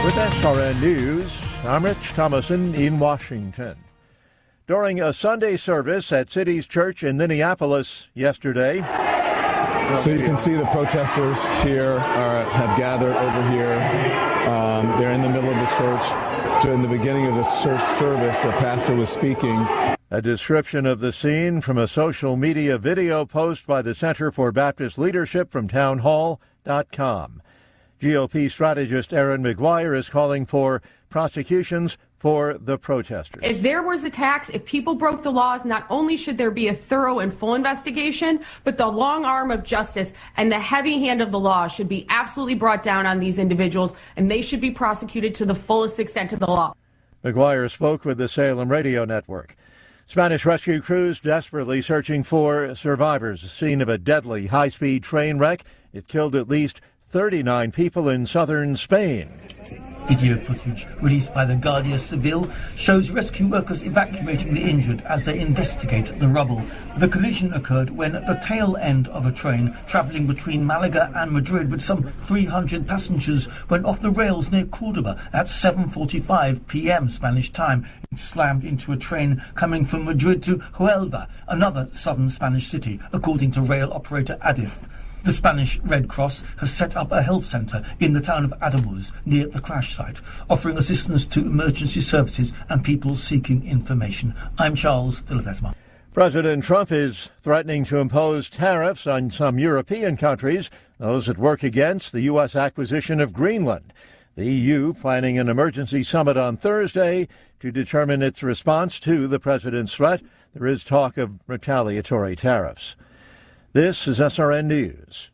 With SRN News, I'm Rich Thomason in Washington. During a Sunday service at City's Church in Minneapolis yesterday. So you can see the protesters here have gathered over here. They're in the middle of the church. So in the beginning of the church service, the pastor was speaking. A description of the scene from a social media video post by the Center for Baptist Leadership from townhall.com. GOP strategist Erin McGuire is calling for prosecutions for the protesters. If there was attacks, if people broke the laws, not only should there be a thorough and full investigation, but the long arm of justice and the heavy hand of the law should be absolutely brought down on these individuals, and they should be prosecuted to the fullest extent of the law. McGuire spoke with the Salem Radio Network. Spanish rescue crews desperately searching for survivors. The scene of a deadly high-speed train wreck. It killed at least 39 people in southern Spain. Video footage released by the Guardia Civil shows rescue workers evacuating the injured as they investigate the rubble. The collision occurred when the tail end of a train travelling between Malaga and Madrid with some 300 passengers went off the rails near Cordoba at 7:45 p.m. Spanish time. It slammed into a train coming from Madrid to Huelva, another southern Spanish city, according to rail operator Adif. The Spanish Red Cross has set up a health centre in the town of Ademuz near the crash site, offering assistance to emergency services and people seeking information. I'm Charles de Ledesma. President Trump is threatening to impose tariffs on some European countries, those that work against the U.S. acquisition of Greenland. The EU planning an emergency summit on Thursday to determine its response to the president's threat. There is talk of retaliatory tariffs. This is SRN News.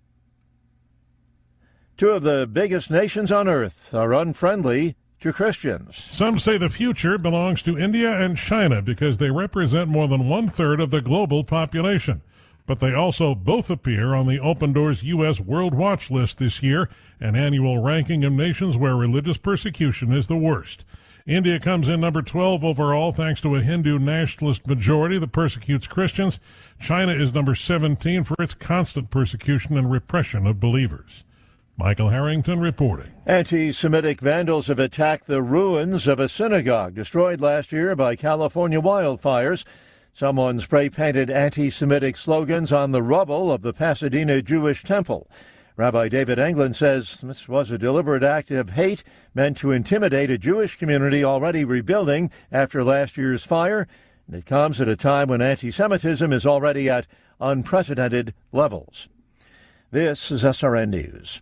Two of the biggest nations on earth are unfriendly to Christians. Some say the future belongs to India and China because they represent more than one-third of the global population. But they also both appear on the Open Doors U.S. World Watch list this year, an annual ranking of nations where religious persecution is the worst. India comes in number 12 overall thanks to a Hindu nationalist majority that persecutes Christians. China is number 17 for its constant persecution and repression of believers. Michael Harrington reporting. Anti-Semitic vandals have attacked the ruins of a synagogue destroyed last year by California wildfires. Someone spray-painted anti-Semitic slogans on the rubble of the Pasadena Jewish temple. Rabbi David Englund says this was a deliberate act of hate meant to intimidate a Jewish community already rebuilding after last year's fire. And it comes at a time when anti-Semitism is already at unprecedented levels. This is SRN News.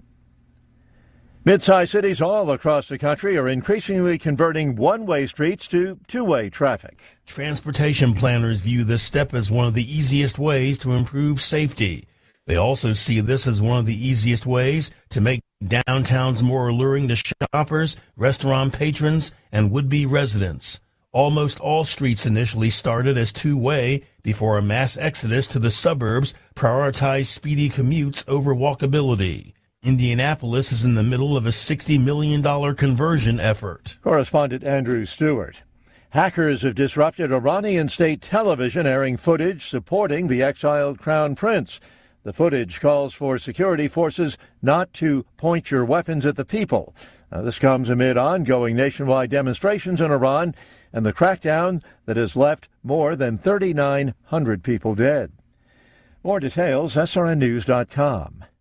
Mid-sized cities all across the country are increasingly converting one-way streets to two-way traffic. Transportation planners view this step as one of the easiest ways to improve safety. They also see this as one of the easiest ways to make downtowns more alluring to shoppers, restaurant patrons, and would-be residents. Almost all streets initially started as two-way before a mass exodus to the suburbs prioritized speedy commutes over walkability. Indianapolis is in the middle of a $60 million conversion effort. Correspondent Andrew Stewart. Hackers have disrupted Iranian state television, airing footage supporting the exiled crown prince. The footage calls for security forces not to point your weapons at the people. This comes amid ongoing nationwide demonstrations in Iran and the crackdown that has left more than 3,900 people dead. More details, srnnews.com.